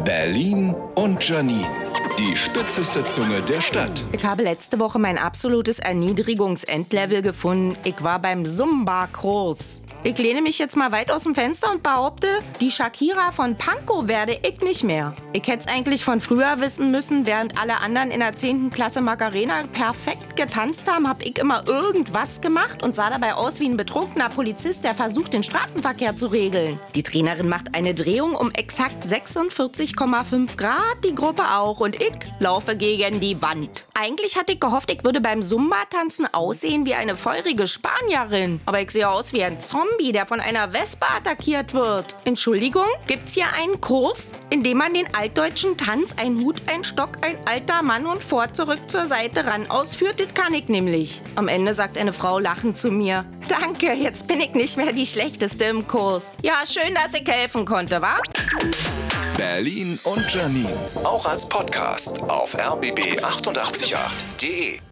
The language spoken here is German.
Berlin und Janine, die spitzeste Zunge der Stadt. Ich habe letzte Woche mein absolutes Erniedrigungsendlevel gefunden. Ich war beim Zumba-Kurs. Ich lehne mich jetzt mal weit aus dem Fenster und behaupte, die Shakira von Pankow werde ich nicht mehr. Ich hätte es eigentlich von früher wissen müssen, während alle anderen in der 10. Klasse Macarena perfekt getanzt haben, habe ich immer irgendwas gemacht und sah dabei aus wie ein betrunkener Polizist, der versucht, den Straßenverkehr zu regeln. Die Trainerin macht eine Drehung um exakt 46,5 Grad, die Gruppe auch, und ich laufe gegen die Wand. Eigentlich hatte ich gehofft, ich würde beim Zumba-Tanzen aussehen wie eine feurige Spanierin. Aber ich sehe aus wie ein Zombie, der von einer Wespe attackiert wird. Entschuldigung, gibt's hier einen Kurs, in dem man den altdeutschen Tanz, ein Hut, ein Stock, ein alter Mann und vor, zurück, zur Seite, ran ausführt? Das kann ich nämlich. Am Ende sagt eine Frau lachend zu mir: Danke, jetzt bin ich nicht mehr die Schlechteste im Kurs. Ja, schön, dass ich helfen konnte, wa? Berlin und Janine, auch als Podcast auf rbb888.de.